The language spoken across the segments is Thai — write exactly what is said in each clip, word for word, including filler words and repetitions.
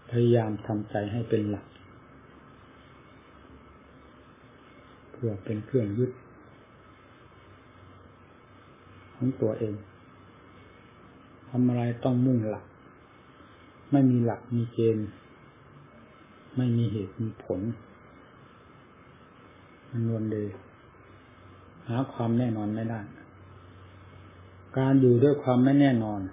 พยายามทำใจให้เป็นหลักเพื่อเป็นเครื่องยึดของตัวเองทำอะไรต้องมุ่งหลักไม่มีหลักมีเกณฑ์ไม่มีเหตุมีผลมันวนเลยหาความแน่นอนไม่ได้การอยู่ด้วยความไม่แน่นอน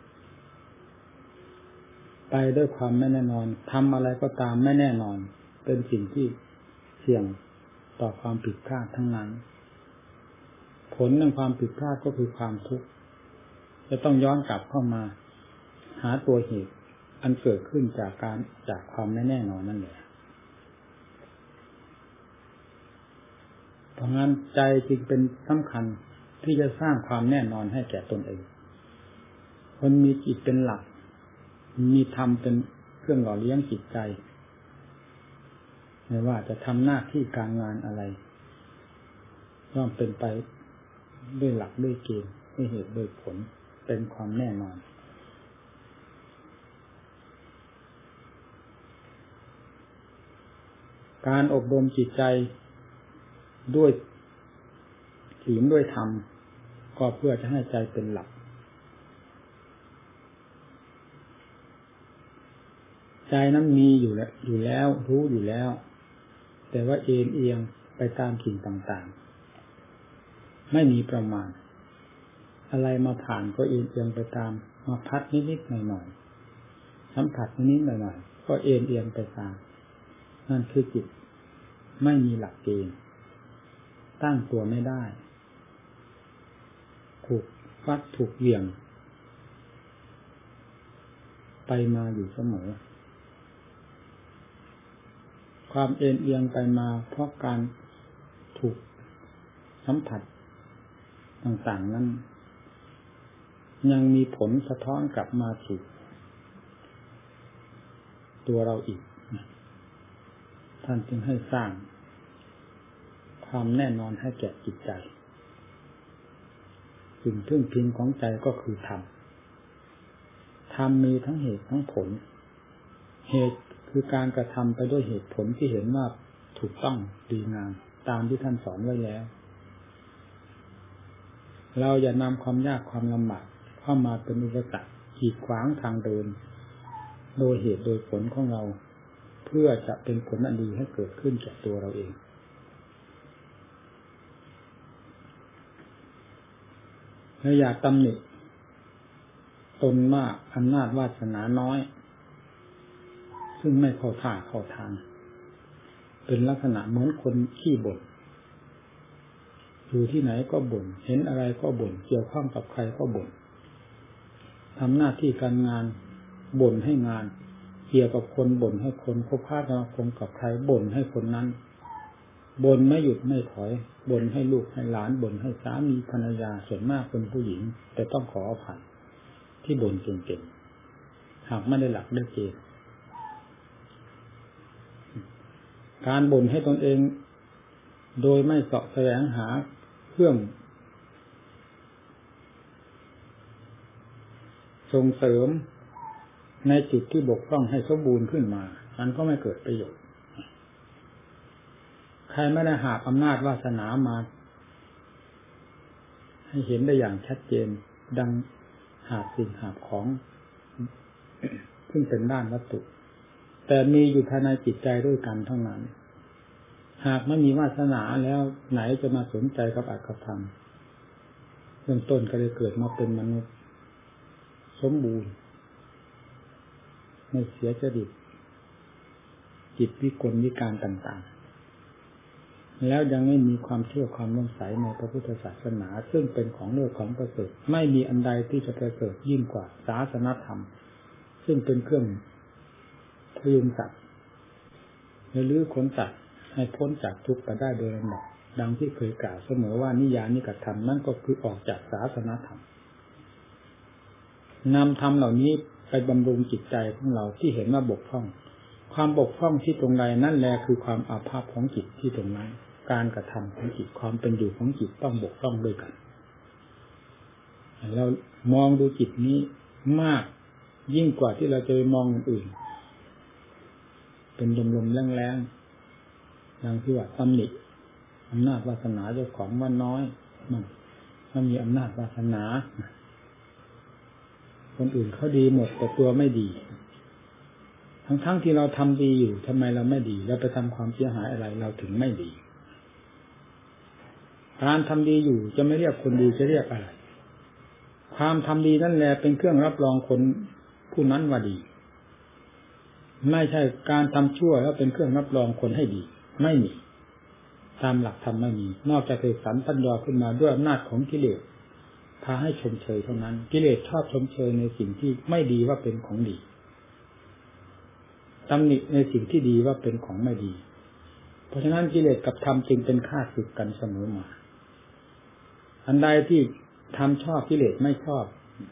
ไปด้วยความไม่แน่นอนทำอะไรก็ตามไม่แน่นอนเป็นสิ่งที่เสี่ยงต่อความผิดพลาดทั้งนั้นผลของความผิดพลาดก็คือความทุกข์จะต้องย้อนกลับเข้ามาหาตัวเหตุอันเกิดขึ้นจากการจากความไม่แน่นอนนั่นแหละเพราะงั้นใจจึงเป็นสำคัญที่จะสร้างความแน่นอนให้แก่ตนเองคนมีจิตเป็นหลักมีธรรมเป็นเครื่องหล่อเลี้ยงจิตใจไม่ว่าจะทำหน้าที่การงานอะไรย่อมเป็นไปด้วยหลักด้วยเกณฑ์ด้วยเหตุด้วยผลเป็นความแน่นอนการอบรมจิตใจด้วยศีลด้วยธรรมก็เพื่อจะให้ใจเป็นหลักใจนั้นมีอยู่แล้วอยู่แล้วรู้อยู่แล้วแต่ว่าเอ็นเอียงไปตามสิ่งต่างๆไม่มีประมาณอะไรมาผ่านก็เอ็นเอียงไปตามมาพัดนิดๆหน่อยๆสัมผัสนิดๆหน่อยๆก็เอ็นเอียงไปตามนั่นคือจิตไม่มีหลักเกณฑ์ตั้งตัวไม่ได้ถูกฟัดถูกเหวี่ยงไปมาอยู่เสมอความเอ็นเอียงไปมาเพราะการถูกสัมผัสต่างๆนั้นยังมีผลสะท้อนกลับมาสู่ตัวเราอีกท่านจึงให้สร้างความแน่นอนให้แก่จิตใจสิ่งพึ่งพิงของใจก็คือธรรมธรรมมีทั้งเหตุทั้งผลเหตุคือการกระทำไปด้วยเหตุผลที่เห็นว่าถูกต้องดีงามตามที่ท่านสอนไว้แล้วเราอย่านำความยากความลำบากเข้ามาเป็นอุปสรรคกีดขวางทางเดินโดยเหตุโดยผลของเราเพื่อจะเป็นผลอันดีให้เกิดขึ้นแก่ตัวเราเองและอย่าตำหนิตนมากอำนาจวาสนาน้อยซึ่งไม่เข้าท่าเข้าทางเป็นลักษณะเหมือนคนขี้บ่นอยู่ที่ไหนก็บ่นเห็นอะไรก็บ่นเกี่ยวข้องกับใครก็บ่นทำหน้าที่การงานบ่นให้งานเกี่ยวกับคนบ่นให้คนคบค้าสมาคมกับใครบ่นให้คนนั้นบ่นไม่หยุดไม่ถอยบ่นให้ลูกให้หลานบ่นให้สามีภรรยาส่วนมากเป็นผู้หญิงแต่ต้องขออภัยที่บ่นเก่งๆหากไม่ได้หลักได้เกณฑ์การบ่นให้ตนเองโดยไม่เสาะแสวงหาเครื่องส่งเสริมในจุดที่บกพร่องให้สมบูรณ์ขึ้นมามันก็ไม่เกิดประโยชน์ใครไม่ได้หาบอำนาจวาสนามาให้เห็นได้อย่างชัดเจนดังหาบสิ่งหาบของซึ่งเป็นด้านวัตถุแต่มีอยู่ภายในจิตใจด้วยกันเท่านั้นหากไม่มีวาสนาแล้วไหนจะมาสนใจกับอัตถธรรมเบื้องต้นก็เลยเกิดมาเป็นมนุษย์สมบูรณ์ไม่เสียจริตจิตวิกลวิการต่างๆแล้วยังไม่มีความเชื่อความเลื่อมใสในพระพุทธศาสนาซึ่งเป็นของเลิศของประเสริฐไม่มีอันใดที่จะประเสริฐยิ่งกว่าศาสนธรรมซึ่งเป็นเครื่องพยุงสัตว์หรือขนสัตว์ให้พ้นจากทุกข์ไปได้โดยลำดับดังที่เคยกล่าวเสมอว่านิยานิกธรรมนั่นก็คือออกจากศาสนธรรมนำธรรมเหล่านี้ไปบำรุงจิตใจของเราที่เห็นว่าบกพร่องความบกพร่องที่ตรงใดนั่นแหละคือความอาภัพของจิตที่ตรงนั้นการกระทำของจิตความเป็นอยู่ของจิตต้องบกพร่องด้วยกันเรามองดูจิตนี้มากยิ่งกว่าที่เราจะมองอื่นเป็นลมๆแรงๆอย่างที่ว่าตำหนิอำนาจวาสนาเจ้าของว่าน้อยมันมันมีอำนาจวาสนาคนอื่นเขาดีหมดแต่ตัวไม่ดีทั้งๆที่เราทำดีอยู่ทำไมเราไม่ดีแล้วไปทำความเสียหายอะไรเราถึงไม่ดีการทำดีอยู่จะไม่เรียกคนดีจะเรียกอะไรความทำดีนั่นแหละเป็นเครื่องรับรองคนผู้นั้นว่าดีไม่ใช่การทำชั่วแล้วเป็นเครื่องรับรองคนให้ดีไม่มีตามหลักธรรมไม่มีนอกจากเสกสรรปัญญาขึ้นมาด้วยอำนาจของกิเลสพาให้ชมเชยเท่านั้นกิเลสชอบชมเชยในสิ่งที่ไม่ดีว่าเป็นของดีตำหนิในสิ่งที่ดีว่าเป็นของไม่ดีเพราะฉะนั้นกิเลสกับธรรมจึงเป็นข้าศึกกันเสมอมาอันใดที่ทำชอบกิเลสไม่ชอบ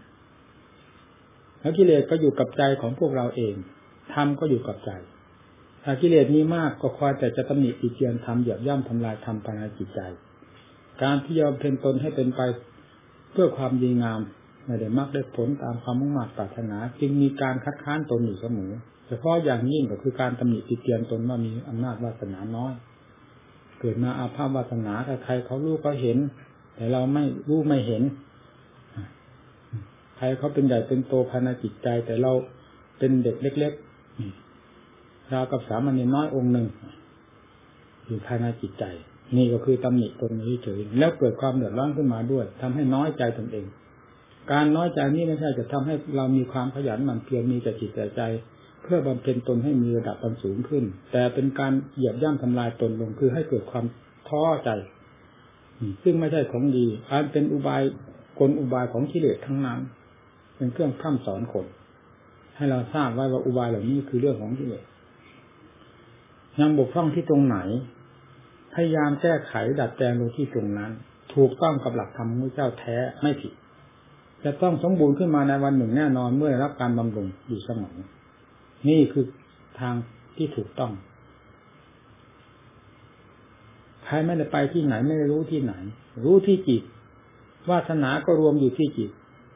แล้วกิเลสก็อยู่กับใจของพวกเราเองธรรมก็อยู่กับใจถ้ากิเลสมีมากก็คอยแต่จะตำหนิติเตียนทำเหยียบย่ำทำลายธรรมภายในจิตใจการที่ยอมเพ่งตนให้เป็นไปเพื่อความดีงามไม่ได้มักได้ผลตามความมุ่งมั่นปรารถนาจึงมีการคัดค้านตนอยู่เสมอเฉพาะอย่างยิ่งก็คือการตำหนิติเตียนตนว่ามีอำนาจวาสนาน้อยเกิดมาอาภัพวาสนาใครเขารู้เขาเห็นแต่เราไม่รู้ไม่เห็นใครเขาเป็นใหญ่เป็นโตภายในจิตใจแต่เราเป็นเด็กเล็กๆราวกับสามัญน้อยองค์หนึ่งอยู่ภายในจิตใจนี่ก็คือตำหนิตนนี้เฉยแล้วเกิดความเดือดร้อนขึ้นมาด้วยทำให้น้อยใจตนเองการน้อยใจนี้ไม่ใช่จะทำให้เรามีความขยันหมั่นเพียรมีแต่จิตแต่ใจเพื่อบำเพ็ญตนให้มีระดับสูงขึ้นแต่เป็นการเหยียบย่ำทำลายตนลงคือให้เกิดความท้อใจซึ่งไม่ใช่ของดีอันเป็นอุบายกลอุบายของกิเลสทั้งนั้นเป็นเครื่องพร่ำสอนคนให้เราทราบไว้ว่าอุบายเหล่านี้คือเรื่องของกิเลสยังบกพร่องที่ตรงไหนพยายามแก้ไขดัดแปลงลงที่ตรงนั้นถูกต้องกับหลักธรรมของพระเจ้าแท้ไม่ผิดจะต้องสมบูรณ์ขึ้นมาในวันหนึ่งแน่นอนเมื่อได้รับการบำรุงอยู่เสมอนี่คือทางที่ถูกต้องใครไม่ได้ไปที่ไหนไม่ได้รู้ที่ไหนรู้ที่จิตวาสนาก็รวมอยู่ที่จิต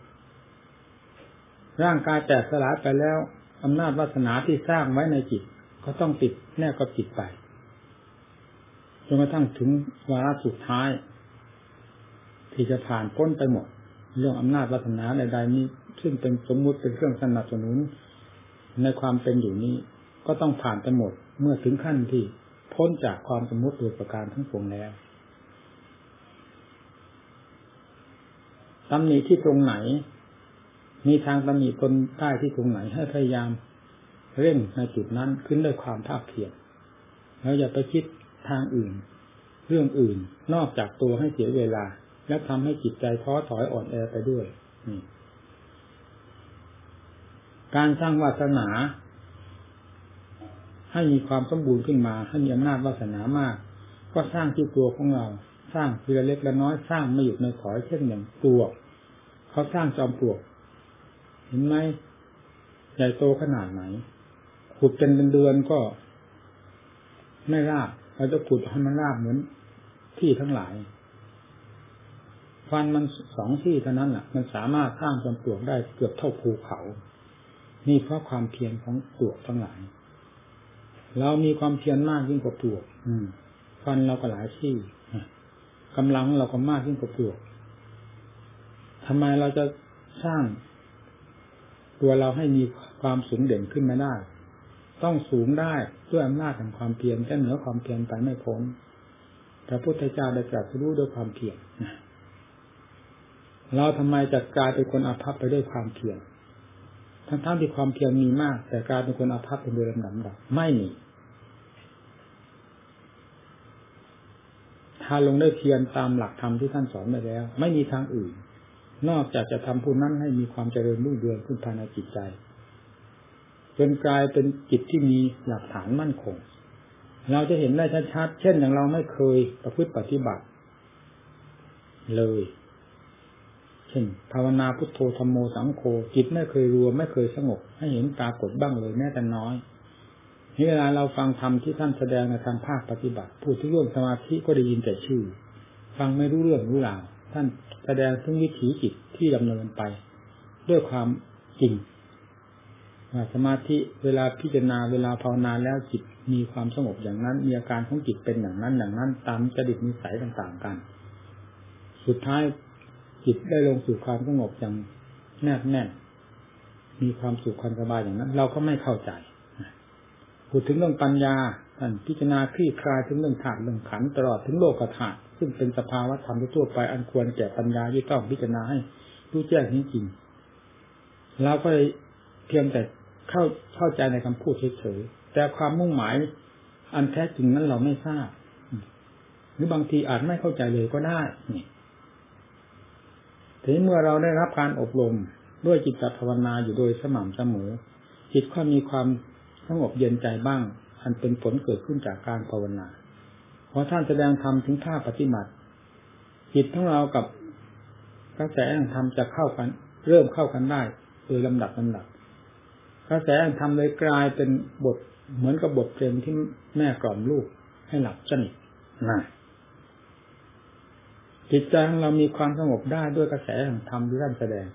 ร่างกายแตกสลายไปแล้วอำนาจวาสนาที่สร้างไว้ในจิตก็ต้องติดแน่กับจิตไปจนกระทั่งถึงวาระสุดท้ายที่จะผ่านพ้นไปหมดเรื่องอำนาจวาสนาใดๆนี้ซึ่งเป็นสมมุติเป็นเครื่องสนับสนุนในความเป็นอยู่นี้ก็ต้องผ่านไปหมดเมื่อถึงขั้นที่พ้นจากความสมมุติโดยประการทั้งปวงแล้วตำหนิที่ตรงไหนมีทางตำหนิตนได้ที่ตรงไหนให้พยายามเร่งในจุดนั้นขึ้นด้วยความภาคเพียรแล้วอย่าไปคิดทางอื่นเรื่องอื่นนอกจากตัวให้เสียเวลาและทำให้จิตใจท้อถอยอ่อนแอไปด้วยนี่การสร้างวาสนาให้มีความสมบูรณ์ขึ้นมาให้มีอำนาจวาสนามากก็สร้างที่ตัวของเราสร้างทีละเล็กละน้อยสร้างไม่หยุดไม่ถอยเช่นอย่างปลวกเขาสร้างจอมปลวกเห็นไหมใหญ่โตขนาดไหนขุดเป็นเดือนๆก็ไม่ราบเราจะขุดให้มันราบเหมือนที่ทั้งหลายฟันมันสองที่เท่านั้นแหละมันสามารถสร้างจอมปลวกได้เกือบเท่าภูเขานี่เพราะความเพียรของปลวกทั้งหลายเรามีความเพียรมากยิ่งกว่าปลวกฟันเราก็หลายที่กำลังเราก็มากยิ่งกว่าปลวกทำไมเราจะสร้างตัวเราให้มีความสูงเด่นขึ้นมาได้ต้องสูงได้ด้วยอำนาจแห่งความเพียรแต่เหนือความเพียรไปไม่พ้นพระพุทธเจ้าได้ตรัสรู้ด้วยความเพียรเราทำไมจะกลายเป็นคนอาภัพไปด้วยความเพียรทั้งๆที่ความเพียรมีมากแต่กลายเป็นคนอาภัพเป็นโดยลำดับไม่มีถ้าลงได้เพียรตามหลักธรรมที่ท่านสอนไปแล้วไม่มีทางอื่นนอกจากจะทำผู้นั้นให้มีความเจริญรุ่งเรืองขึ้นภายในจิตใจจนกลายเป็นจิตที่มีหลักฐานมั่นคงเราจะเห็นได้ชัดๆเช่นอย่างเราไม่เคยประพฤติปฏิบัติเลยเช่นภาวนาพุทโธธัมโมสังโฆจิตไม่เคยรวมไม่เคยสงบให้เห็นปรากฏบ้างเลยแม้แต่น้อยนี่เวลาเราฟังธรรมที่ท่านแสดงในทางภาคปฏิบัติพูดถึงเรื่องสมาธิก็ได้ยินแต่ชื่อฟังไม่รู้เรื่องรู้ราวท่านแสดงถึงวิถีจิตที่ดำเนินไปด้วยความจริงสมาธิเวลาพิจารณาเวลาภาวนาแล้วจิตมีความสงบอย่างนั้นมีอาการของจิตเป็นอย่างนั้นอย่างนั้นตามจริตนิสัยต่างๆกันสุดท้ายจิตได้ลงสู่ความสงบอย่างแนบแน่นมีความสุขความสบายอย่างนั้นเราก็ไม่เข้าใจพูดถึงเรื่องปัญญาท่านพิจารณาคลี่คลายถึงเรื่องธาตุเรื่องขันธ์ตลอดถึงโลกธาตุซึ่งเป็นสภาวะธรรมทั่วไปอันควรแก่ปัญญาที่ต้องพิจารณาให้รู้แจ้งจริงๆเราก็เลยเพียงแต่เข้าเข้าใจในคำพูดเฉยๆแต่ความมุ่งหมายอันแท้จริงนั้นเราไม่ทราบหรือบางทีอาจไม่เข้าใจเลยก็ได้นี่ทีนี้เมื่อเราได้รับการอบรมด้วยจิตภาวนาอยู่โดยสม่ำเสมอจิตก็มีความสงบเย็นใจบ้างอันเป็นผลเกิดขึ้นจากการภาวนาพอท่านแสดงธรรมถึงท่าปฏิบัติจิตของเรากับกระแสแห่งธรรมจะเข้ากันเริ่มเข้ากันได้โดยลำดับลำดับกระแสแห่งธรรมเลยกลายเป็นบทเหมือนกับบทเพลงที่แม่กล่อมลูกให้หลับสนิทนะจิตใจของเรามีความสงบได้ด้วยกระแสแห่งธรรมที่ท่านแสดง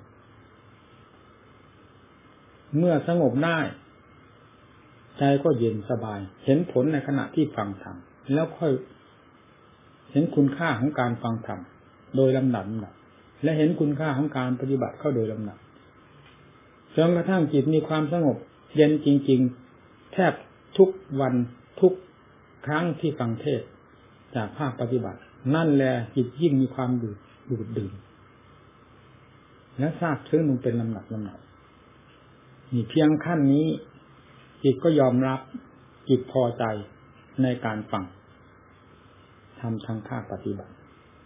เมื่อสงบได้ใจก็เย็นสบายเห็นผลในขณะที่ฟังธรรมแล้วค่อยเห็นคุณค่าของการฟังธรรมโดยลำดับและเห็นคุณค่าของการปฏิบัติเข้าโดยลำดับจนกระทั่งจิตมีความสงบเย็นจริงๆแทบทุกวันทุกครั้งที่ฟังเทศน์จากภาคปฏิบัตินั่นแหละจิตยิ่งมีความดูดดูดดื่มและทราบซึ้งลงเป็นลำดับลำดับมีเพียงขั้นนี้จิตก็ยอมรับจิตพอใจในการฟังทำทางภาคปฏิบัติ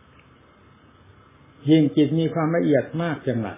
ยิ่งจิตมีความละเอียดมากเพียงไร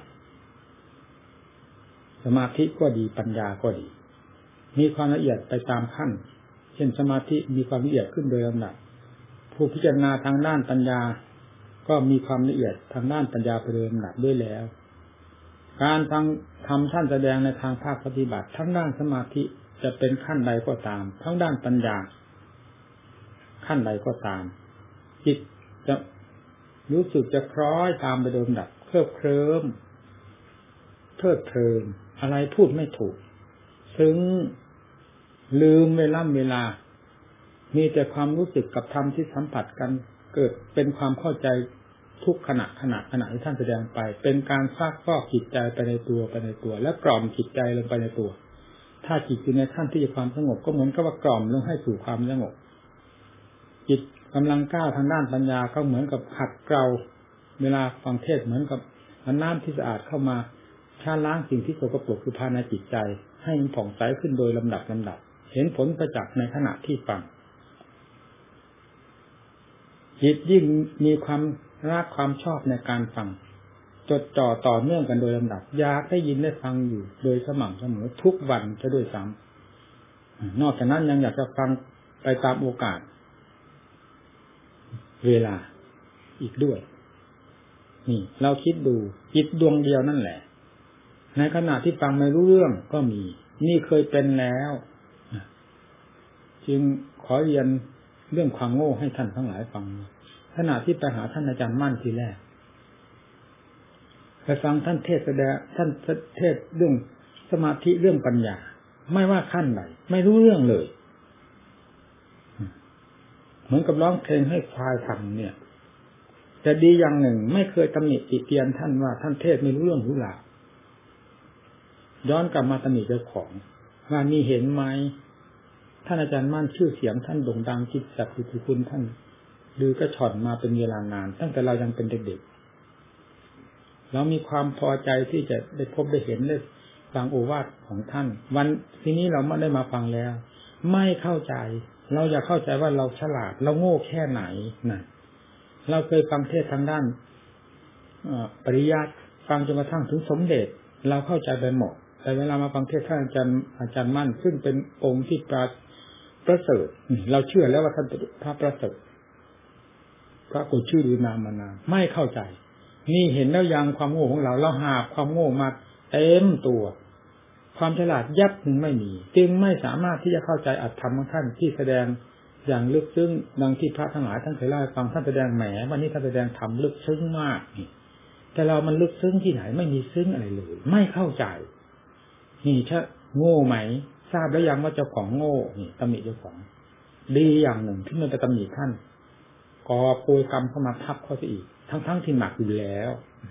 สมาธิก็ดีปัญญาก็ดีมีความละเอียดไปตามขั้นเช่นสมาธิมีความละเอียดขึ้นโดยลำดับผู้พิจารณาทางด้านปัญญาก็มีความละเอียดทางด้านปัญญาไปโดยลำดับด้วยแล้วการฟังธรรมท่านแสดงในทางภาคปฏิบัติทั้งด้านสมาธิจะเป็นขั้นใดก็ตามทั้งด้านปัญญาขั้นใดก็ตามจิตจะรู้สึกจะคล้อยตามไปโดยลำดับเคลิบเคลิ้มเพลิดเพลินอะไรพูดไม่ถูกซึ้งลืมเวลาเวลามีแต่ความรู้สึกกับธรรมที่สัมผัสกันเกิดเป็นความเข้าใจทุกขณะขณะขณะที่ท่านแสดงไปเป็นการซักฟอกจิตใจไปในตัวไปในตัวและกล่อมจิตใจลงไปในตัวถ้าจิตอยู่ในขั้นที่จะความสงบก็เหมือนกับว่ากล่อมลงให้สู่ความสงบจิตกำลังก้าวทางด้านปัญญาก็เหมือนกับขัดเกลาเวลาฟังเทศเหมือนกับน้ำที่สะอาดเข้ามาชาล้างสิ่งที่สกปรกคือภายในจิตใจให้มันผ่องใสขึ้นโดยลำดับลำดับเห็นผลประจักษ์ในขณะที่ฟังจิตยิ่งมีความรักความชอบในการฟังจดจ่อต่อเนื่องกันโดยลำดับอยากได้ยินได้ฟังอยู่โดยสม่ำเสมอทุกวันจะด้วยซ้ำนอกจากนั้นยังอยากจะฟังไปตามโอกาสเวลาอีกด้วยนี่เราคิดดูจิตดวงเดียวนั่นแหละในขณะที่ฟังไม่รู้เรื่องก็มีนี่เคยเป็นแล้วจึงขอเรียนเรื่องความโง่ให้ท่านทั้งหลายฟังขณะที่ไปหาท่านอาจารย์มั่นทีแรกไปฟังท่านเทศแสดงท่านเทศเรื่องสมาธิเรื่องปัญญาไม่ว่าขั้นไหนไม่รู้เรื่องเลยเหมือนกับร้องเพลงให้ควายฟังเนี่ยแต่ดีอย่างหนึ่งไม่เคยตำหนิติเตียนท่านว่าท่านเทศไม่รู้เรื่องรู้ราวย้อนกลับมาตำหนิเจ้าของว่ามีเห็นไหมท่านอาจารย์มั่นชื่อเสียงท่านโด่งดังกิตติศักดิ์กิตติคุณท่านลือกระชอนมาเป็นเวลานานตั้งแต่เรายังเป็นเด็กๆเรามีความพอใจที่จะได้พบได้เห็นได้ฟังโอวาทของท่านวันทีนี้เราไม่ได้มาฟังแล้วไม่เข้าใจเราอยากเข้าใจว่าเราฉลาดเราโง่แค่ไหนนะเราเคยฟังเทศทางด้านปริยัติฟังจนกระทั่งถึงสมเด็จเราเข้าใจไปหมดแต่เวลามาฟังเทศท่านอาจารย์อาจารย์มั่นซึ่งเป็นองค์ที่ประประเสริฐเราเชื่อแล้วว่าท่านพระประเสริฐพระกุชื่อหรือนามมานานไม่เข้าใจนี่เห็นแล้วยังความโง่ของเราเราหาความโง่มาเต็มตัวความฉลาดยับหนึ่งไม่มีจึงไม่สามารถที่จะเข้าใจอัตธรรมของท่านที่แสดงอย่างลึกซึ้งดังที่พระทั้งหลายท่านเคยเล่าให้ฟังท่านแสดงแหมวันนี้ท่านแสดงธรรมลึกซึ้งมากนี่แต่เรามันลึกซึ้งที่ไหนไม่มีซึ้งอะไรเลยไม่เข้าใจนี่โง่ไหมทราบแล้วยังว่าเจ้าของโง่นี่ตำหนิเจ้าของดีอย่างหนึ่งที่มันจะตำหนิท่านก่อปูกรรมเข้ามาทับเขาซะอีกทั้งๆที่หนักอยู่แล้ว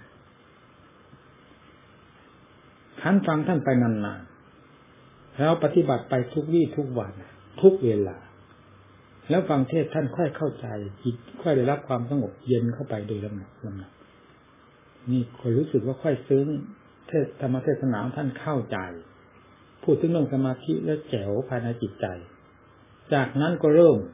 ท่านฟังท่านไปนานๆแล้วปฏิบัติไปทุกวี่ทุกวันทุกเวลาแล้วฟังเทศท่านค่อยเข้าใจจิตค่อยได้รับความสงบเย็นเข้าไปโดยลำดับลำดับนี่คนรู้สึกว่าค่อยซึ้งเทศธรรมเทศนาท่านเข้าใจพูดถึงเรื่องสมาธิแล้วแจ๋วภายในจิตใจจากนั้นก็เริ่ม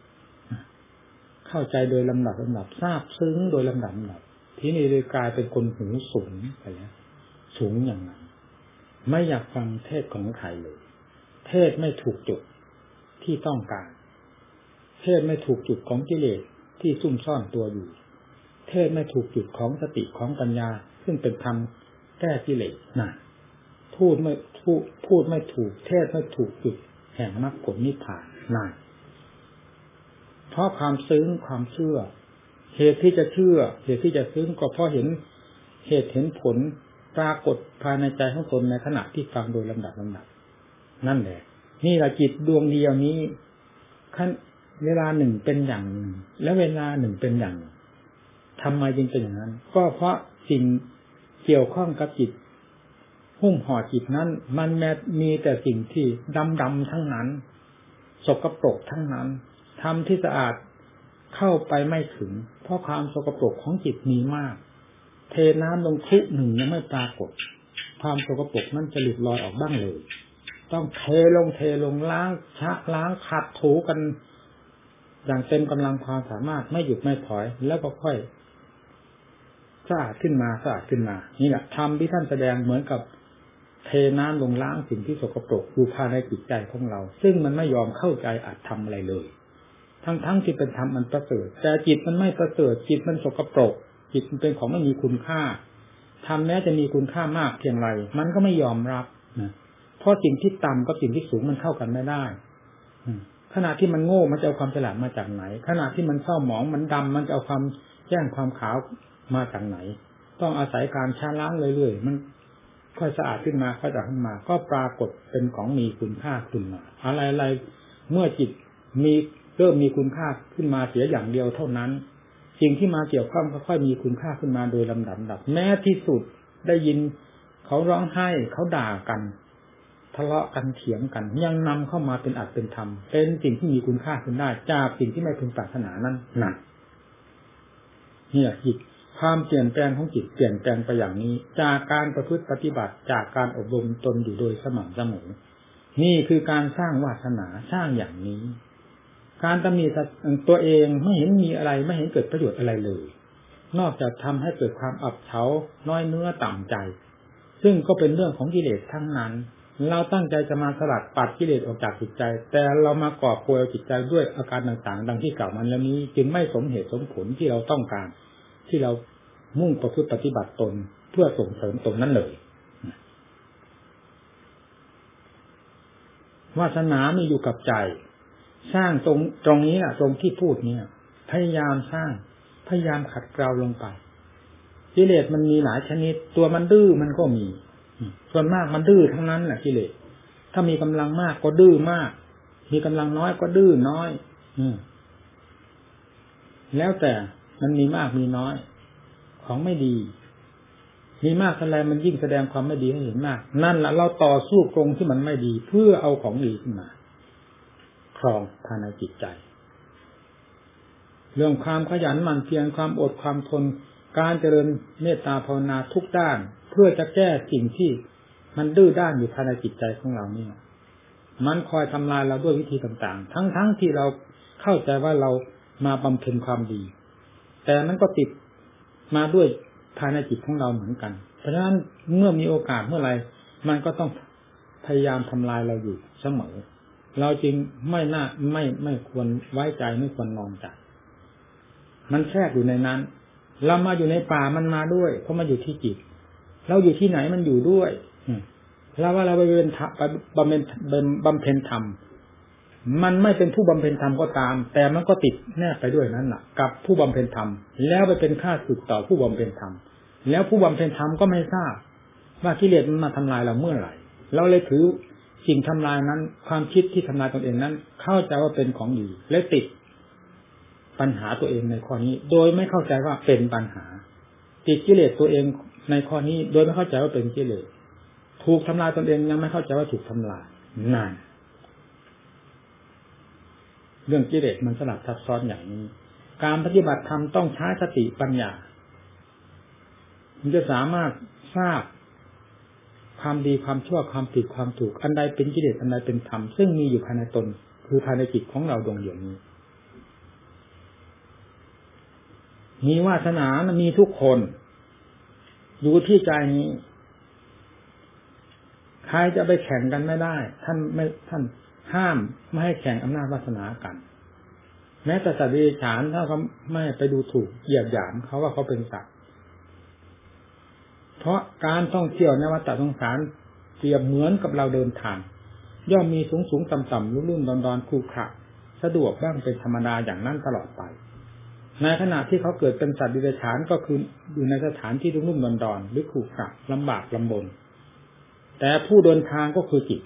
เข้าใจโดยลำดับลำดับทราบซึ้งโดยลำดับลำดับทีนี้เลยกลายเป็นคนหูสูงไปแล้วสูงอย่างนั้นไม่อยากฟังเทศของใครเลยเทศไม่ถูกจุดที่ต้องการเทศไม่ถูกจุดของกิเลสที่ซุ่มซ่อนตัวอยู่เทศไม่ถูกจุดของสติของปัญญาซึ่งเป็นธรรมแก้กิเลสน่ะพูดไม่พูดพูดไม่ถูกเทศไม่ถูกจุดแห่งมรรคผลนิพพานน่ะเพราะความซึ้งความเชื่อเหตุที่จะเชื่อเหตุที่จะซึ้งก็เพราะเห็นเหตุเห็นผลปรากฏภายในใจของตนในขณะที่ฟังโดยลำดับลำดับนั่นแหละนี่แหละจิตดวงเดียวนี้ขั้นเวลาหนึ่งเป็นอย่างหนึ่งและเวลาหนึ่งเป็นอย่างหนึ่งทำไมจึงเป็นอย่างนั้นก็เพราะสิ่งเกี่ยวข้องกับจิตหุ้มห่อจิตนั้นมันแม้มีแต่สิ่งที่ดำๆทั้งนั้นสกปรกทั้งนั้นทำที่สะอาดเข้าไปไม่ถึงเพราะความสกปรกของจิตมีมากเทน้ำลงทุกหนึ่งยังไม่ปรากฏความสกปรกนั้นจะหลุดลอยออกบ้างเลยต้องเทลงเทลงล้างชะล้างขัดถูกันอย่างเต็มกำลังความสามารถไม่หยุดไม่ถอยแล้วก็ค่อยสะอาดขึ้นมาสะอาดขึ้นมานี่แหละธรรมที่ท่านแสดงเหมือนกับเทน้ำลงล้างสิ่งที่สกปรกอยู่ภายในจิตใจของเราซึ่งมันไม่ยอมเข้าใจอาจทำอะไรเลยทั้งๆที่เป็นธรรมอันประเสริฐแต่จิตมันไม่ประเสริฐจิตมันสกปรกจิตมันเป็นของไม่มีคุณค่าธรรมแม้จะมีคุณค่ามากเพียงไรมันก็ไม่ยอมรับนะเพราะสิ่งที่ต่ำกับสิ่งที่สูงมันเข้ากันไม่ได้ขณะที่มันโง่มันจะเอาความฉลาดมาจากไหนขณะที่มันเศร้าหมองมันดำมันจะเอาความแจ้งความขาวมาจากไหนต้องอาศัยการชะล้างเรื่อยๆมันค่อยสะอาดขึ้นมาค่อยสะอาดขึ้นมาก็ปรากฏเป็นของมีคุณค่าขึ้นมาอะไรๆเมื่อจิตมีเริ่มมีคุณค่าขึ้นมาเสียอย่างเดียวเท่านั้นสิ่งที่มาเกี่ยวข้องก็ค่อยมีคุณค่าขึ้นมาโดยลำดับดับแม้ที่สุดได้ยินเขาร้องไห้เขาด่ากันทะเลาะกันเถียงกันยังนำเข้ามาเป็นอัตเป็นธรรมเป็นสิ่งที่มีคุณค่าขึ้นได้จากสิ่งที่ไม่พึงปรารถนานั้นหนักนี่แหละจิตความเปลี่ยนแปลงของจิตเปลี่ยนแปลงไปอย่างนี้จากการประพฤติปฏิบัติจากการอบรมตนอยู่โดยสม่ำเสมอนี่คือการสร้างวาสนาสร้างอย่างนี้การตำหนิตัวเองไม่เห็นมีอะไรไม่เห็นเกิดประโยชน์อะไรเลยนอกจากทำให้เกิดความอับเฉาน้อยเนื้อต่ำใจซึ่งก็เป็นเรื่องของกิเลสทั้งนั้นเราตั้งใจจะมาสลัดปัดกิเลสออกจากจิตใจแต่เรามาก่อโกยจิตใจด้วยอาการต่างๆดังที่กล่าวมาแล้วนี้จึงไม่สมเหตุสมผลที่เราต้องการที่เรามุ่งประพฤติปฏิบัติตนเพื่อส่งเสริมตนนั้นเลยวาสนามีอยู่กับใจสร้างตรงตรงนี้แหละตรงที่พูดเนี่ยพยายามสร้างพยายามขัดเกลาลงไปกิเลสมันมีหลายชนิดตัวมันดื้อมันก็มีส่วนมากมันดื้อทั้งนั้นแหละกิเลสถ้ามีกำลังมากก็ดื้อมากมีกำลังน้อยก็ดื้อน้อยอืมแล้วแต่มันมีมากมีน้อยของไม่ดีมีมากเท่าไรมันยิ่งแสดงความไม่ดีให้เห็นมากนั่นแหละเราต่อสู้ตรงที่มันไม่ดีเพื่อเอาของดีขึ้นมาครองภายในจิตใจเรื่องความขยันหมั่นเพียรความอดความทนการเจริญเมตตาภาวนาทุกด้านเพื่อจะแก้สิ่งที่มันดื้อด้านอยู่ภายในจิตใจของเราเนี่ยมันคอยทำลายเราด้วยวิธีต่างๆทั้งๆที่เราเข้าใจว่าเรามาบำเพ็ญความดีแต่มันก็ติดมาด้วยภายในจิตของเราเหมือนกันเพราะฉะนั้นเมื่อมีโอกาสเมื่อไหร่มันก็ต้องพยายามทำลายเราอยู่เสมอเราจริงไม่น่าไม่ไม่ควรไว้ใจไม่ควรนอนใจมันแทรกอยู่ในนั้นเรามาอยู่ในป่ามันมาด้วยเพราะมันอยู่ที่จิตเราอยู่ที่ไหนมันอยู่ด้วยแล้วว่าเราไปเป็นบำเพ็ญบำเพ็ญธรรมมันไม่เป็นผู้บำเพ็ญธรรมก็ตามแต่มันก็ติดแนบไปด้วยนั้นน่ะกับผู้บำเพ็ญธรรมแล้วไปเป็นข้าศึกต่อผู้บำเพ็ญธรรมแล้วผู้บำเพ็ญธรรมก็ไม่ทราบว่ากิเลสมันมาทำลายเราเมื่อไหร่เราเลยถือสิ่งทำลายนั้นความคิดที่ทำลายตนเองนั้นเข้าใจว่าเป็นของดีและติดปัญหาตัวเองในข้อนี้โดยไม่เข้าใจว่าเป็นปัญหาติดกิเลสตัวเองในข้อนี้โดยไม่เข้าใจว่าเป็นกิเลสถูกทำลายตนเองยังไม่เข้าใจว่าถูกทำลายนั่นเรื่องกิเลสมันสลับซับซ้อนอย่างนี้การปฏิบัติธรรมต้องใช้สติปัญญามันจะสามารถทราบความดีความชั่วความผิดความถูกอันใดเป็นกิเลสอันใดเป็นธรรมซึ่งมีอยู่ภายในตนคือภายในจิตของเราดวงเดียวนี้มีวาสนานะมีทุกคนอยู่ที่ใจนี้ใครจะไปแข่งกันไม่ได้ท่านไม่ท่านห้ามไม่ให้แข่งอำนาจวาสนากันแม้แต่สัตว์เดรัจฉานถ้าเขาไม่ไปดูถูกเหยียดหยามเขาว่าเขาเป็นสัตว์เพราะการท่องเที่ยวในวัฏสงสารเปรียบเหมือนกับเราเดินทางย่อมมีสูงสูงต่ำต่ำรุ่มรุ่มดอนดอนคู่ขะสะดวกบ้างเป็นธรรมดาอย่างนั้นตลอดไปในขณะที่เขาเกิดเป็นสัตว์เดรัจฉานก็คืออยู่ในสถานที่รุ่มรุ่มดอนดอนหรือคู่ขะลำบากลำบนแต่ผู้เดินทางก็คือจิต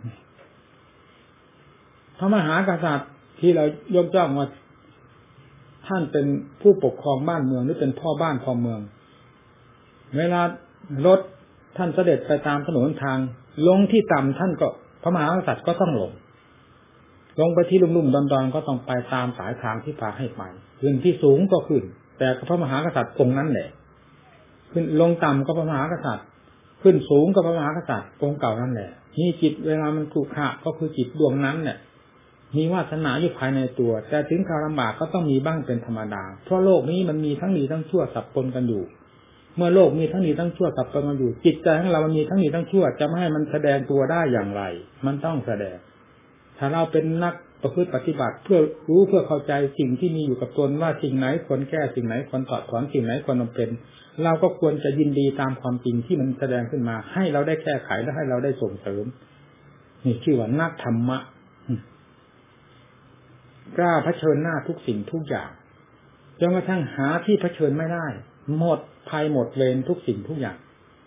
พระมหากษัตริย์ที่เรายกย่องว่าท่านเป็นผู้ปกครองบ้านเมืองหรือเป็นพ่อบ้านพ่อเมืองเวลารถท่านเสด็จไปตามถนนทางลงที่ต่ำท่านก็พระมหากษัตริย์ก็ต้องลงลงไปที่ลุ่มๆดอนๆก็ต้องไปตามสายทางที่พาให้ไปขึ้นที่สูงก็ขึ้นแต่พระมหากษัตริย์องค์นั้นแหละขึ้นลงต่ำก็พระมหากษัตริย์ขึ้นสูงก็พระมหากษัตริย์องค์เก่านั่นแหละมีจิตเวลามันขรุขระก็คือจิตดวงนั้นเนี่ยมีวาสนาอยู่ภายในตัวแต่ถึงคราวลำบากก็ต้องมีบ้างเป็นธรรมดาเพราะโลกนี้มันมีทั้งดีทั้งชั่วสับปนกันอยู่เมื่อโลกมีทั้งดีทั้งชั่วสับปนกันอยู่จิตใจของเรามันมีทั้งดีทั้งชั่วจะไม่ให้มันแสดงตัวได้อย่างไรมันต้องแสดงถ้าเราเป็นนักประพฤติปฏิบัติเพื่อรู้เพื่อเข้าใจสิ่งที่มีอยู่กับตนว่าสิ่งไหนควรแก้สิ่งไหนควรถอดถอนสิ่งไหนควรบำเพ็ญเราก็ควรจะยินดีตามความจริงที่มันแสดงขึ้นมาให้เราได้แก้ไขและให้เราได้ส่งเสริมนี่ชื่อว่านักธรรมะกล้าเผชิญหน้าทุกสิ่งทุกอย่างจนกระทั่งหาที่เผชิญไม่ได้หมดภัยหมดเวรทุกสิ่งทุกอย่าง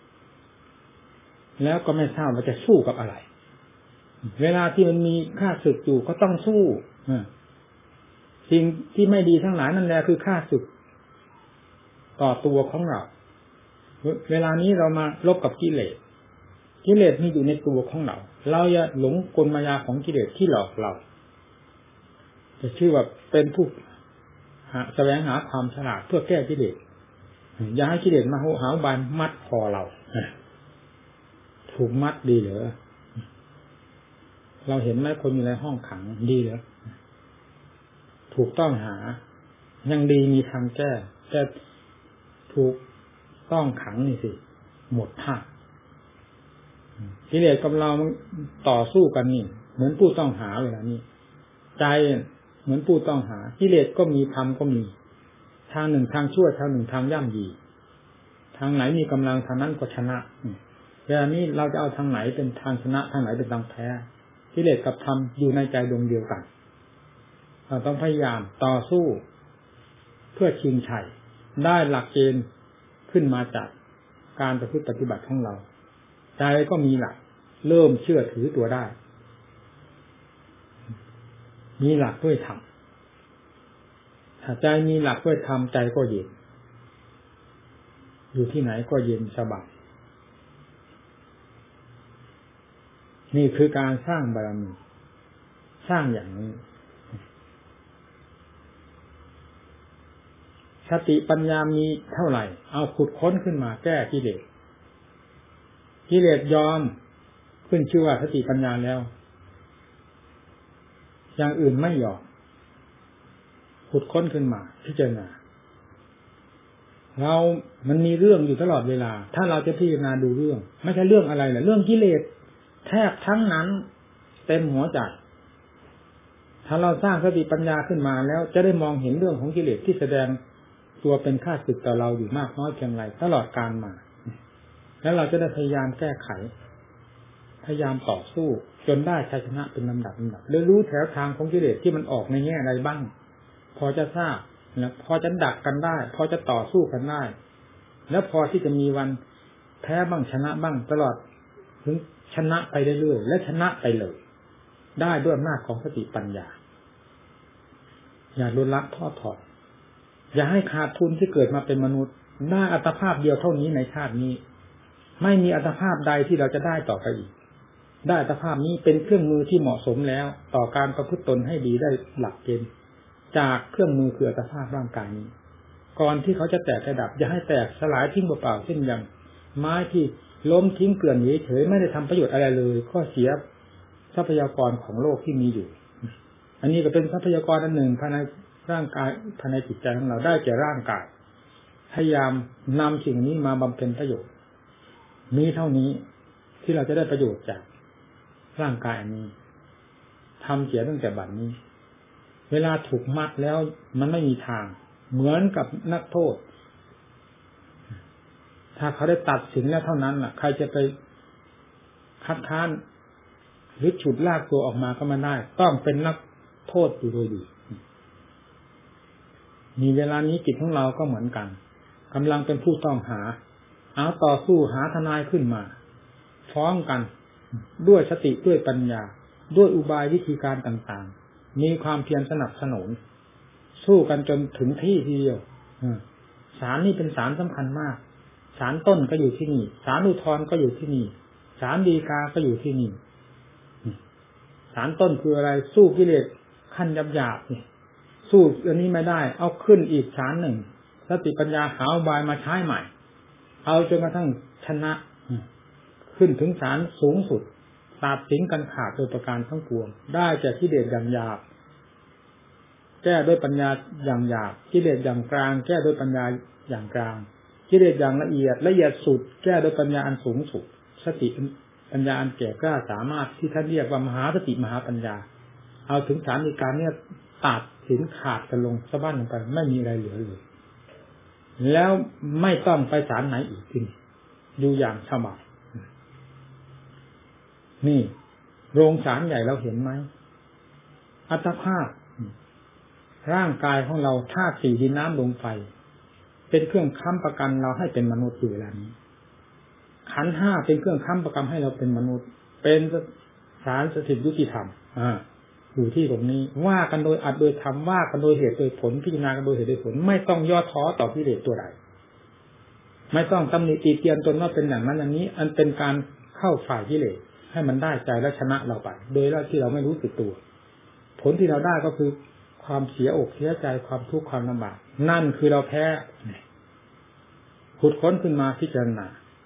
แล้วก็ไม่ทราบว่าจะสู้กับอะไรเวลาที่มันมีข้าศึกอยู่ก็ต้องสู้สิ่งที่ไม่ดีทั้งหลายนั่นแหละคือข้าศึกต่อตัวของเราเวลานี้เรามาลบกับกิเลสกิเลสมีอยู่ในตัวของเราเราอย่าหลงกลมายาของกิเลสที่หลอกเราจะชื่อว่าเป็นผู้หาแสวงหาความฉลาดเพื่อแก้กิเลสอย่าให้กิเลสมาหาบานมัดคอเราถูกมัดดีเหรอเราเห็นไหมคนอยู่ในห้องขังดีเหรอถูกต้องหายังดีมีทางแก้แต่ถูกต้องขังนี่สิหมดท่ากิเลสกับเราต่อสู้กันนี่เหมือนผู้ต้องหาเวลานี้ใจเหมือนผู้ต้องหากิเลสก็มีธรรมก็มีทางหนึ่งทางชั่วทางหนึ่งทางย่ำยีทางไหนมีกำลังทางนั้นก็ชนะเวลานี้เราจะเอาทางไหนเป็นทางชนะทางไหนเป็นทางแพ้กิเลสกับธรรมอยู่ในใจดวงเดียวกันเราต้องพยายามต่อสู้เพื่อชิงชัยได้หลักเกณฑ์ขึ้นมาจากการประพฤติปฏิบัติของเราใจก็มีหลักเริ่มเชื่อถือตัวได้มีหลักด้วยธรรมถ้าใจมีหลักด้วยธรรมใจก็เย็นอยู่ที่ไหนก็เย็นสบายนี่คือการสร้างบารมีสร้างอย่างนี้สติปัญญามีเท่าไหร่เอาขุดค้นขึ้นมาแก้กิเลสกิเลสยอมขึ้นชื่อว่าสติปัญญาแล้วอย่างอื่นไม่ยอมขุดค้นขึ้นมาพิจารณาเรามันมีเรื่องอยู่ตลอดเวลาถ้าเราจะพิจารณาดูเรื่องไม่ใช่เรื่องอะไรแหละเรื่องกิเลสแทบทั้งนั้นเต็มหัวใจถ้าเราสร้างสติปัญญาขึ้นมาแล้วจะได้มองเห็นเรื่องของกิเลสที่แสดงตัวเป็นข้าศึกต่อเราอยู่มากน้อยเพียงไรตลอดกาลมาแล้วเราจะได้พยายามแก้ไขพยายามต่อสู้จนได้ชัยชนะเป็นลำดับลำดับและรู้แถวทางของกิเลสที่มันออกในแง่ใดบ้างพอจะทราบนะพอจะดักกันได้พอจะต่อสู้กันได้แล้วพอที่จะมีวันแพ้บ้างชนะบ้างตลอดถึงชนะไปเรื่อยๆและชนะไปเลยได้ด้วยอำนาจของสติปัญญาอย่าลดละท้อถอยอย่าให้ขาดทุนที่เกิดมาเป็นมนุษย์ได้อัตภาพเดียวเท่านี้ในชาตินี้ไม่มีอัตภาพใดที่เราจะได้ต่อไปอีกได้อัตภาพนี้เป็นเครื่องมือที่เหมาะสมแล้วต่อการประพฤติตนให้ดีได้หลักเกณฑ์จากเครื่องมือคืออัตภาพร่างกายนี้ก่อนที่เขาจะแตกกระดับอย่าให้แตกสลายทิ้งเปล่าๆเช่นอย่างไม้ที่ล้มทิ้งเกลื่อนเฉยๆไม่ได้ทำประโยชน์อะไรเลยก็เสียทรัพยากรของโลกที่มีอยู่อันนี้ก็เป็นทรัพยากรอันหนึ่งภายในร่างกายภายในจิตใจของเราได้แก่ร่างกายพยายามนำสิ่งนี้มาบำเพ็ญประโยชน์มีเท่านี้ที่เราจะได้ประโยชน์จากร่างกายอันนี้ทำเสียตั้งแต่บัดนี้เวลาถูกมัดแล้วมันไม่มีทางเหมือนกับนักโทษถ้าเขาได้ตัดสินแล้วเท่านั้นล่ะใครจะไปคัดค้านหรือฉุดลากตัวออกมาก็ไม่ได้ต้องเป็นนักโทษอยู่โดยดีมีเวลานี้จิตของเราก็เหมือนกันกำลังเป็นผู้ต้องหาเอาต่อสู้หาทนายขึ้นมาฟ้องกันด้วยสติด้วยปัญญาด้วยอุบายวิธีการต่างๆมีความเพียรสนับสนุนสู้กันจนถึงที่ทีเดียวศาลนี่เป็นศาลสำคัญมากศาลต้นก็อยู่ที่นี่ศาลอุทธรณ์ก็อยู่ที่นี่ศาลฎีกาก็อยู่ที่นี่ศาลต้นคืออะไรสู้กิเลสขั้นหยาบๆนี่สู้อันนี้ไม่ได้เอาขึ้นอีกศาลหนึ่งสติปัญญาหาอุบายมาใช้ใหม่เอาจนกระทั่งชนะขึ้นถึงศาลสูงสุดตัดสินกันขาดโดยประการทั้งปวงได้จากกิเลสอย่างหยาบแก้ด้วยปัญญาอย่างหยาบกิเลสอย่างกลางแก้ด้วยปัญญาอย่างกลางกิเลสอย่างละเอียดละเอียดสุดแก้ด้วยปัญญาอันสูงสุดสติปัญญาอันแก่กล้าสามารถที่ท่านเรียกว่ามหาสติมหาปัญญาเอาถึงศาลฎีกาเนี่ยตัดสินขาดกันลงสะบั้นลงไปไม่มีอะไรเหลือเลยแล้วไม่ต้องไปศาลไหนอีกจริงอยู่อย่างสบายนี่โรงศาลใหญ่เราเห็นไหมอัตภาพร่างกายของเราธาตุสี่ดินน้ำลมไฟเป็นเครื่องค้ำประกันเราให้เป็นมนุษย์อยู่แล้วนี้ขันธ์ห้าเป็นเครื่องค้ำประกันให้เราเป็นมนุษย์เป็นศาลสถิตยุติธรรมอ่าอยู่ที่ตรงนี้ว่ากันโดยอัดโดยธรรมว่ากันโดยเหตุโดยผลพิจารณากันโดยเหตุโดยผลไม่ต้องย่อท้อต่อกิเลสตัวใดไม่ต้องตำหนิตีเตียนตนว่าเป็นอย่างนั้นอย่างนี้อันเป็นการเข้าฝ่ายกิเลสให้มันได้ใจและชนะเราไปโดยที่เราไม่รู้สึกตัวผลที่เราได้ก็คือความเสียอกเสียใจความทุกข์ความลำบากนั่นคือเราแพ้ขุดค้นขึ้นมาพิจารณา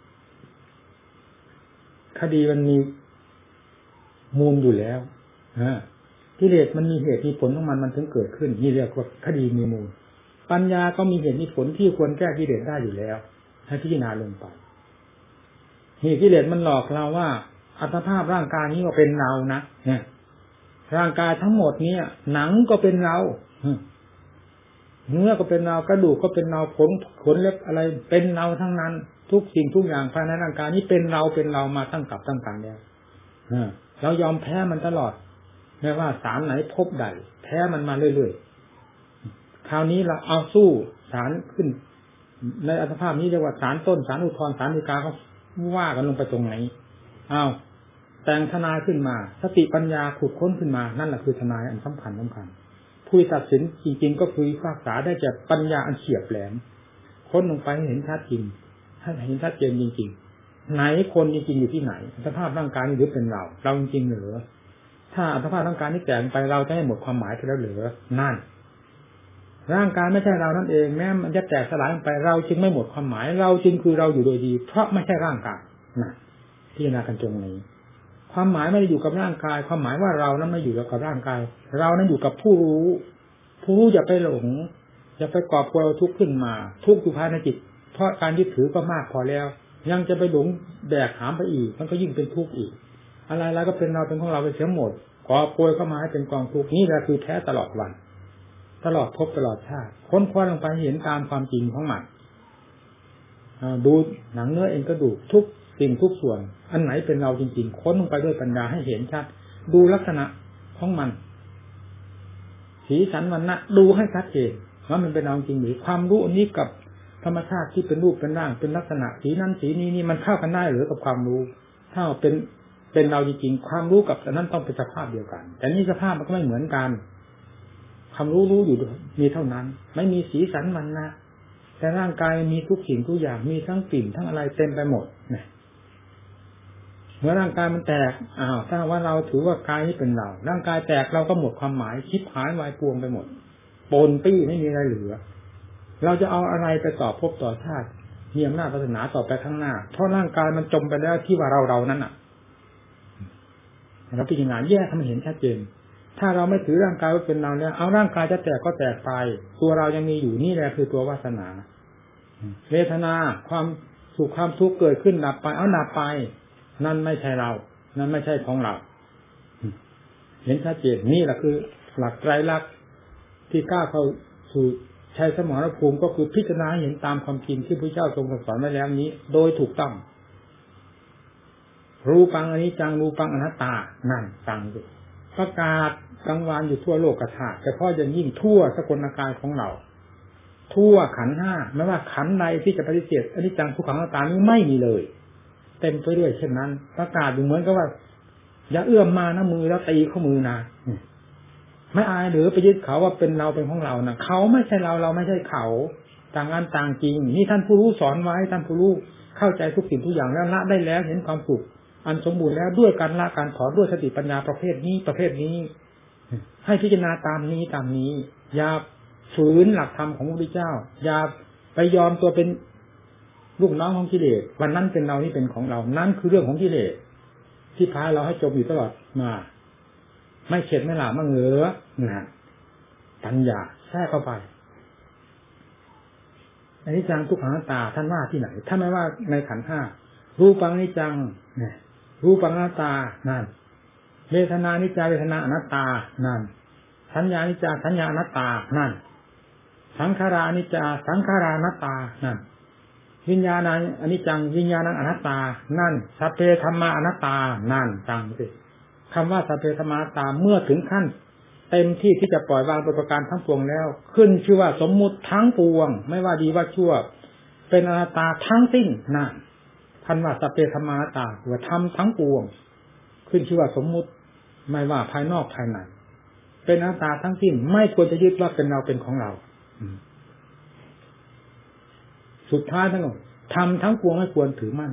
คดีมันมีมูลอยู่แล้วกิเลสมันมีเหตุมีผลของมันมันถึงเกิดขึ้นนี่เรียกว่าคดีมีมูลปัญญาก็มีเหตุมีผลที่ควรแก้กิเลสได้อยู่แล้วให้พิจารณาลงไปนี่กิเลสมันหลอกเราว่าอัตภาพร่างกายนี้ก็เป็นเรานะเนี่ยร่างกายทั้งหมดนี้หนังก็เป็นเราเนื้อก็เป็นเรากระดูกก็เป็นเราขนขนเล็บอะไรเป็นเราทั้งนั้นทุกสิ่งทุกอย่างภายในร่างกายนี้เป็นเราเป็นเรามาตั้งกับตั้งกันแล้วเรายอมแพ้มันตลอดไม่ว่าศาลไหนพบใดแพ้มันมาเรื่อยๆคราวนี้เราเอาสู้ศาลขึ้นในอัตภาพนี้เรียกว่าศาลต้นศาลอุทธรณ์ศาลฎีกาเขาว่ากันลงไปตรงไหนอ้าวแต่งทนายขึ้นมาสติปัญญาขุดค้นขึ้นมานั่นแหละคือทนายอันสำคัญสำคัญผู้ตัดสินจริงๆก็คือพิพากษาได้จากปัญญาอันเฉียบแหลมค้นลงไปให้เห็นชัดจริงให้เห็นชัดเจนจริงๆไหนคนจริงๆอยู่ที่ไหนอัตภาพร่างกายนี้หรือเป็นเราเราจริงๆหรือถ้าอัตภาพร่างกายนี้แตกไปเราจะให้หมดความหมายไปแล้วหรือนั่นร่างกายไม่ใช่เรานั่นเองแม้มันจะแตกสลายไปเราจึงไม่หมดความหมายเราจึงคือเราอยู่โดยดีเพราะไม่ใช่ร่างกายนะพิจารณากันตรงนี้ความหมายไม่ได้อยู่กับร่างกายความหมายว่าเรานั้นไม่อยู่กับร่างกายเรานั้นอยู่กับผู้รู้ผู้รู้อย่าไปหลงอย่าไปก่อความทุกข์ขึ้นมาทุกข์อยู่ภายในจิตเพราะการยึดถือก็มากพอแล้วยังจะไปหลงแบกหามไปอีกมันก็ยิ่งเป็นทุกข์อีกอะไรๆก็เป็นเราเป็นของเราไปเสียหมดก่อโกยเข้ามาให้เป็นกองทุกข์นี่แหละคือแท้ตลอดวันตลอดภพตลอดชาติค้นคว้าลงไปเห็นตามความจริงของมันดูหนังเนื้อเอ็นกระดูกทุกสิ่งทุกส่วนอันไหนเป็นเราจริงๆค้นลงไปด้วยปัญญาให้เห็นชัดดูลักษณะของมันสีสันวรรณะดูให้ชัดเจนว่ามันเป็นเราจริงหรือความรู้อันนี้กับธรรมชาติที่เป็นรูปเป็นร่างเป็นลักษณะสีนั้นสีนี้นี่มันเข้ากันได้หรือกับความรู้ถ้าเป็นเป็นเราจริงๆความรู้กับอันนั้นต้องเป็นสภาพเดียวกันแต่นี่สภาพมันก็ไม่เหมือนกันความรู้รู้อยู่มีเท่านั้นไม่มีสีสันมันนะแต่ร่างกายมีทุกสิ่งทุกอย่างมีทั้งกลิ่นทั้งอะไรเต็มไปหมดเนี่ยเมื่อร่างกายมันแตกอ้าวถ้าว่าเราถือว่ากายนี้เป็นเราร่างกายแตกเราก็หมดความหมายคิดหายวายปวงไปหมดปนปี้ไม่มีอะไรเหลือเราจะเอาอะไรไปต่อภพต่อชาติมีอำนาจศาสนาต่อไปข้างหน้าเพราะร่างกายมันจมไปแล้วที่ว่าเราเรานั้นอ่ะเราพิจารณาแยกให้มันเห็นชัดเจนถ้าเราไม่ถือร่างกายว่าเป็นเราเนี่ยเอาร่างกายจะแตกก็แตกไปตัวเรายังมีอยู่นี่แหละคือตัววาสนาเวทนาความสุขความทุกข์เกิดขึ้นดับไปเอาดับไปนั่นไม่ใช่เรานั่นไม่ใช่ของเราเห็นชัดเจนนี่แหละคือหลักไตรลักษณ์ที่กล้าเข้าสู่ชัยสมรภูมิก็คือพิจารณาเห็นตามความจริงที่พระเจ้าทรงสอนไว้แล้วนี้โดยถูกต้องรูปังอนิจจังรูปังอนัตตานั่นฟังดูประกาศกลางวานอยู่ทั่วโลกธาตุเฉพาะอย่างยิ่งทั่วสกลอาการของเราทั่วขันธ์ห้าไม่ว่าขันธ์ใดที่จะปฏิเสธอนิจจังทุกขังอนัตตานี้ไม่มีเลยเต็มไปด้วยเช่นนั้นประกาศอยู่เหมือนกับว่าอย่าเอื้อมมานะมือแล้วตีข้อมือนะไม่อายหรือไปยึดเขาว่าเป็นเราเป็นของเรานะเขาไม่ใช่เราเราไม่ใช่เขาต่างอันต่างจริงนี่ท่านผู้รู้สอนไว้ท่านผู้รู้เข้าใจทุกสิ่งทุกอย่างแล้วละได้แล้วเห็นความสุขอันสมบูรณ์แล้วด้วยการละการถอนด้วยสติปัญญาประเภทนี้ประเภทนี้ให้พิจารณาตามนี้ตามนี้อย่าฝืนหลักธรรมของพระพุทธเจ้าอย่าไปยอมตัวเป็นลูกน้องของกิเลสวันนั้นเป็นเรานี่เป็นของเรานั่นคือเรื่องของกิเลสที่พาเราให้จมอยู่ตลอดมาไม่เข็ดไม่หลาบไม่เหงือนะปัญญาแทรกเข้าไปอนิจจังทุกขังอนัตตาท่านว่าที่ไหนท่านไม่ว่าในขันธ์ห้ารูปังอนิจจังเนี่ยรูปังอนัตตานั่นเวทนานิจจาเวทนาอนัตตานั่นสัญญานิจจาสัญญาอนัตตานั่นสังขารานิจจาสังขารานัตตานั่นวิญญาณังอนิจจังวิญญาณังอนัตตานั่นสัพเพธัมมาอนัตตานั่นฟังสิคำว่าสัพเพธัมมาอนัตตาเมื่อถึงขั้นเต็มที่ที่จะปล่อยวางโดยประการทั้งปวงแล้วขึ้นชื่อว่าสมมุติทั้งปวงไม่ว่าดีว่าชั่วเป็นอนัตตาทั้งสิ้นนั่นท่านว่าสัพเพธัมมาอนัตตาว่าธรรมทั้งปวงขึ้นชื่อว่าสมมุติไม่ว่าภายนอกภายในเป็นอนัตตาทั้งสิ้นไม่ควรจะยึดว่าเป็นเราเป็นของเราสุดท้ายทั้งหมดทำทั้งปวงไม่ควรถือมั่น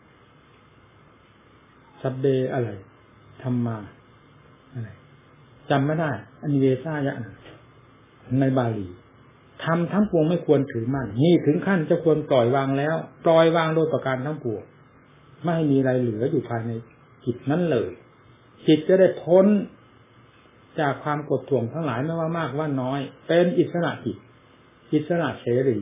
สัพเดอะไรธรรมาอะไรจำไม่ได้อนิเวสายะในบาลีทำทั้งปวงไม่ควรถือมั่นนี่ถึงขั้นจะควรปล่อยวางแล้วปล่อยวางโดยประการทั้งปวงไม่ให้มีอะไรเหลืออยู่ภายในจิตนั้นเลยจิตจะได้พ้นจากความกดท่วงทั้งหลายไม่ว่ามากว่าน้อยเป็นอิสระจิตอิสระเสรี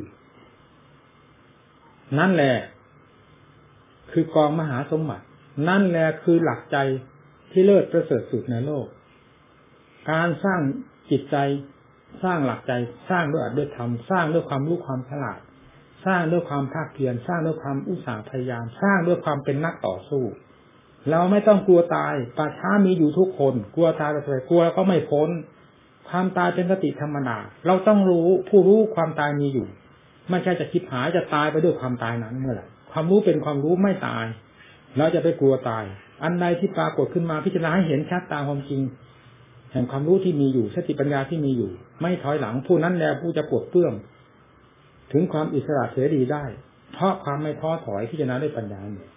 นั่นแหละคือกองมหาสมบัตินั่นแหละคือหลักใจที่เลิศประเสริฐสุดในโลกการสร้างจิตใจสร้างหลักใจสร้างด้วยอัตด้วยธรรมสร้างด้วยความรู้ความฉลาดสร้างด้วยความภาคเพียรสร้างด้วยความอุตสาห์พยายามสร้างด้วยความเป็นนักต่อสู้เราไม่ต้องกลัวตายป่าช้ามีอยู่ทุกคนกลัวตายไปกลัวก็ไม่พ้นความตายเป็นสติธรรมดาเราต้องรู้ผู้รู้ความตายมีอยู่ไม่ใช่จะคิดหายจะตายไปด้วยความตายนั้นเมื่อไหร่ความรู้เป็นความรู้ไม่ตายเราจะไปกลัวตายอันใดที่ปรากฏขึ้นมาพิจารณาให้เห็นชัดตามความจริงแห่งความรู้ที่มีอยู่สติปัญญาที่มีอยู่ไม่ถอยหลังผู้นั้นแลผู้จะปลดเปลื้องถึงความอิสระเสรีได้เพราะความไม่ท้อถอยพิจารณาด้วยปัญญาเนี่ย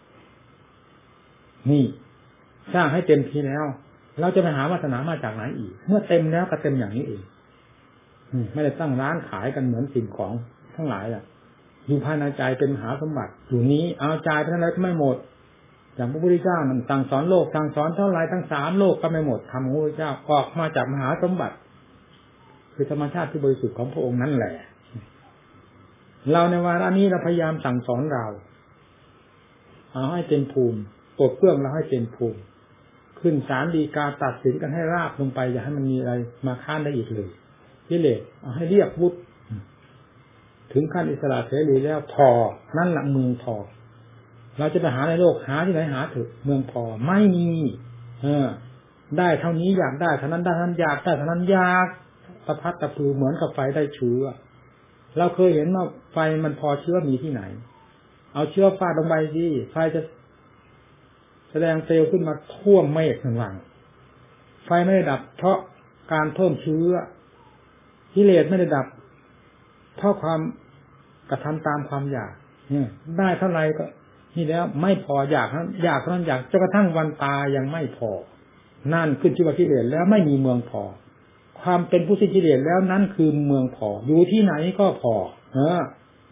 นี่สร้างให้เต็มทีแล้วเราจะไปหาวาสนามาจากไหนอีกเมื่อเต็มแล้วก็เต็มอย่างนี้เองไม่ได้ตั้งร้านขายกันเหมือนสิ่งของทั้งหลายล่ะอยู่ภายในใจเป็นมหาสมบัติอยู่นี้เอาใจไปเท่าไรก็ไม่หมดอย่างพระพุทธเจ้านั่นสั่งสอนโลกสั่งสอนเท่าไรทั้งสามโลกก็ไม่หมดธรรมของพระพุทธเจ้าออกมาจากมหาสมบัติคือธรรมชาติที่บริสุทธิ์ของพระองค์นั่นแหละเราในวาระนี้เราพยายามสั่งสอนเราเอาให้เต็มภูมิปลดเปลื้องเราให้เต็มภูมิขึ้นศาลฎีกาตัดสินกันให้ราบลงไปอย่าให้มันมีอะไรมาค้านได้อีกเลยกิเลสเอาให้เรียบวุฒิถึงขั้นอิสระเสรีแล้วพอนั่นแหละเมืองพอเราจะไปหาในโลกหาที่ไหนหาเถอะเมืองพอไม่มีเออได้เท่านี้อยากได้เท่านั้นได้เท่านั้นอยากได้เท่านั้นอยากตะพัดตะพือเหมือนกับไฟได้เชื้อเราเคยเห็นว่าไฟมันพอเชื้อมีที่ไหนเอาเชื้อฟาดลงไปสิไฟจะแสดงเปลวขึ้นมาท่วมเมฆทั้งวันไฟไม่ได้ดับเพราะการเพิ่มเชื้อกิเลสไม่ได้ดับเพราะความกระทำตามความอยากเนี่ยได้เท่าไรก็นี่แล้วไม่พออยากนั้นอยากเท่านั้นอยากจนกระทั่งวันตายยังไม่พอนั่นขึ้นชื่อว่ากิเลสแล้วไม่มีเมืองพอความเป็นผู้สิ้นกิเลสแล้วนั่นคือเมืองพออยู่ที่ไหนก็พอเออ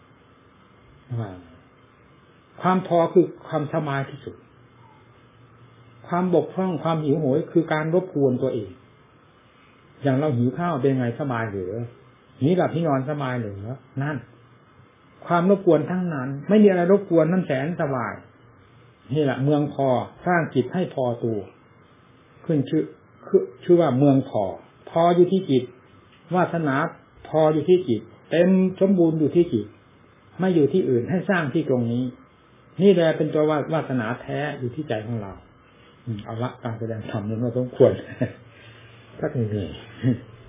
ความพอคือความสบายที่สุดความบกพร่องความหิวโหยคือการรบกวนตัวเองอย่างเราหิวข้าวเป็นไงสบายหรือนี่หลับที่นอนสบายหรือนั่นความรบกวนทั้งนั้นไม่มีอะไรรบกวนนั่นแสนสบายนี่แหละเมืองพอสร้างจิตให้พอตัวขึ้นชื่อคือชื่อว่าเมืองพอพออยู่ที่จิตวาสนาพออยู่ที่จิตเต็มสมบูรณ์อยู่ที่จิตไม่อยู่ที่อื่นให้สร้างที่ตรงนี้นี่แหละเป็นตัววาสนาแท้อยู่ที่ใจของเราเอาละการแสดงธรรมนี้เราต้องควรถ้าเหนื่อย